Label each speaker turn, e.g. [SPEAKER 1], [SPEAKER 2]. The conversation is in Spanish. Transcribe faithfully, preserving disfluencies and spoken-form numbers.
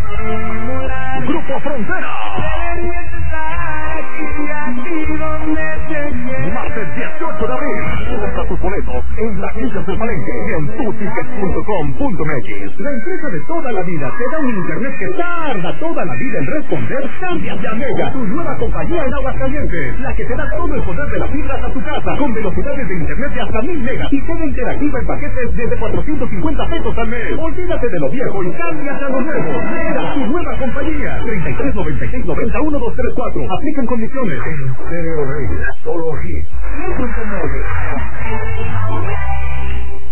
[SPEAKER 1] Grupo Frontera. Martes dieciocho de abril. Compra tus boletos en taquillas del Palenque y en tu ticket punto com punto m x. La empresa de toda la vida te da un internet que tarda toda la vida en responder. Cámbiate a Mega, tu nueva compañía en Aguascalientes, la que te da todo el poder de la fibra hasta tu casa, con velocidades de internet de hasta mil megas y todo interactiva en paquetes desde cuatrocientos cincuenta pesos al mes. Olvídate de lo viejo y cámbiate a lo nuevo. Mega, tu nueva compañía. treinta y tres noventa y seis noventa uno dos tres cuatro. Aplican condiciones. En Stereo Rey, solo hits.